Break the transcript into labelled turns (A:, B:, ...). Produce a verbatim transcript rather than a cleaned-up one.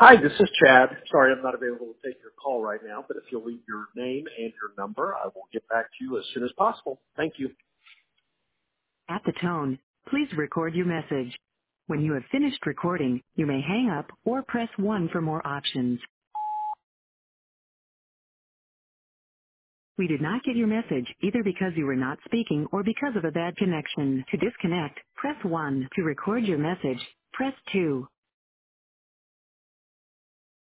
A: Hi, this is Chad. Sorry I'm not available to take your call right now, but if you'll leave your name and your number, I will get back to you as soon as possible. Thank you.
B: At the tone, please record your message. When you have finished recording, you may hang up or press one for more options. We did not get your message either because you were not speaking or because of a bad connection. To disconnect, press one. To record your message, press two.